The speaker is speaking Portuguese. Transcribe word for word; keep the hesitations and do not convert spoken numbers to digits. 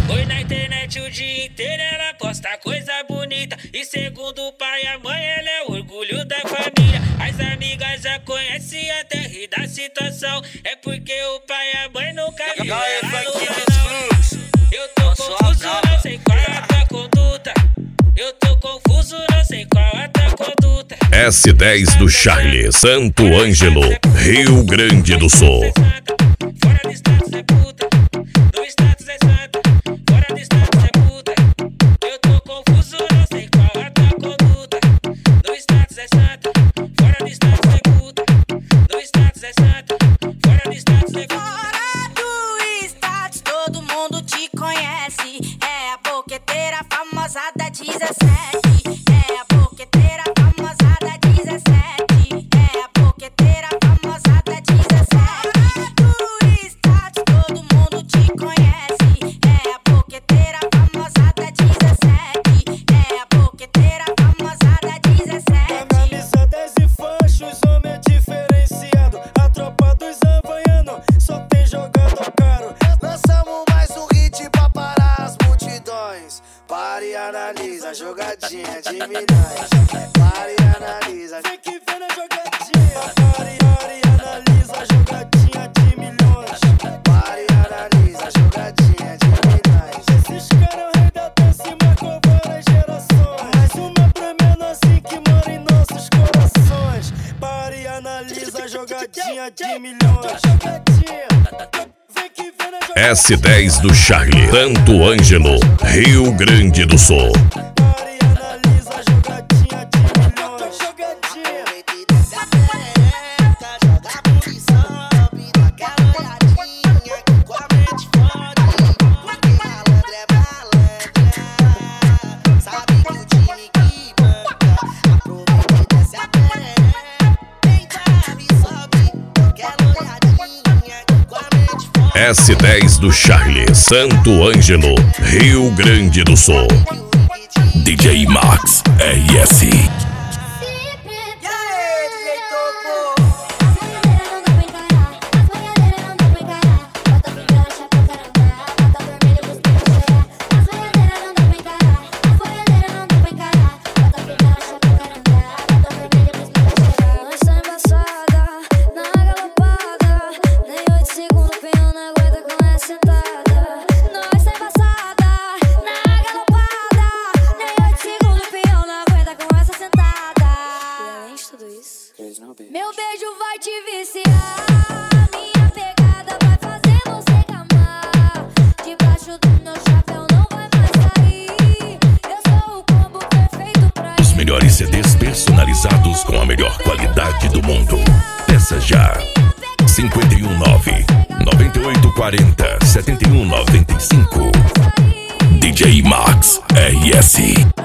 Oi na internet o dia inteiro, ela posta coisa bonita. E segundo o pai e a mãe, ela é o orgulho da família. As amigas já conhecem até rir da situação. É porque o pai e a mãe nunca viu ela no canal. Eu tô confuso, não sei qual é a tua conduta. Eu tô confuso, não sei qual é a tua conduta. S dez do Charlie, Santo Ângelo, Rio Grande do Sul. Fora do status é puta, no status é santa. Fora do status é puta. Eu tô confuso, não sei qual é a tua conduta. No status é santa. Fora do status é puta. No status é santa. Fora do status é puta. Fora do status, todo mundo te conhece. É a boqueteira famosa da dezessete. É a boqueteira famosa da dezessete. É a boqueteira famosa da dezessete. Fora do status, todo mundo te conhece. É a boqueteira famosa da dezessete. É a boqueteira famosa da dezessete. Camisa dez e fachos, homem é diferenciado. A tropa dos havaianos só tem jogador caro. Lançamos mais um hit pra parar as multidões. Pare e analisa a jogadinha de milhões. Pare e analisa. Tem que ver na jogadinha. Pare, pare e analisa a jogadinha de milhões. Pare e analisa a jogadinha de milhões. Esses caras rei da dança e marcou várias gerações. Mais uma pra menor assim que mora em nossos corações. Pare e analisa a jogadinha de milhões. Vem que ver na jogadinha. S dez do Charlie, Santo Ângelo, Rio Grande do Sul. Pare e analisa a jogadinha de milhões. Jogadinha. Desce a perereca, joga a munição. Dá aquela olhadinha com a mente fode. Porque malandro é malandra. Sabe que o time que banca. Aproveita e desce a perereca. Vem trave e sobe. Dá aquela olhadinha com a mente fode. S dez do Charlie, Santo Ângelo, Rio Grande do Sul. D J Max R S. E aí, D J Topo? Nós tá embaçada, na galopada. Nem oito segundos, penhão não aguenta com essa sentada. Nós tá embaçada, na galopada. Nem oito segundos, penhão não aguenta com essa sentada. E além de tudo isso, meu beijo vai te viciar. Minha pegada vai fazer você gamar. Debaixo do meu chapéu não vai mais sair. Eu sou o combo perfeito pra Os melhores C Ds personalizados com a melhor qualidade do mundo. Peça já. cinco um nove, nove oito quatro zero, sete um nove cinco. D J Max R S.